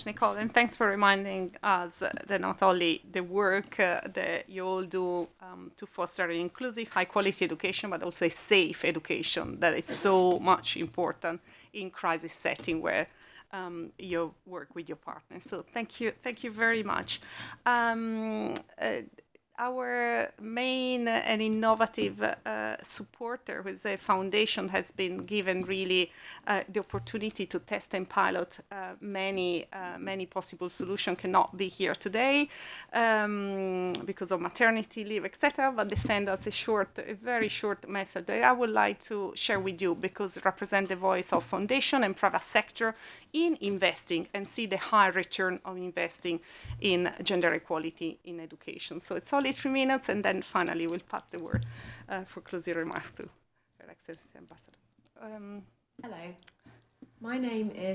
Nicole, and thanks for reminding us that not only the work that you all do to foster an inclusive, high-quality education, but also a safe education that is so much important in crisis setting where you work with your partners. So thank you very much. Um, uh, our main and innovative supporter, who is a foundation, has been given really the opportunity to test and pilot many possible solutions. Cannot be here today because of maternity leave, etc. But they send us a very short message that I would like to share with you because it represents the voice of foundation and private sector in investing and see the high return of investing in gender equality in education. So it's only 3 minutes, and then finally we'll pass the word for closing remarks to Her Excellency Ambassador. Hello, my name is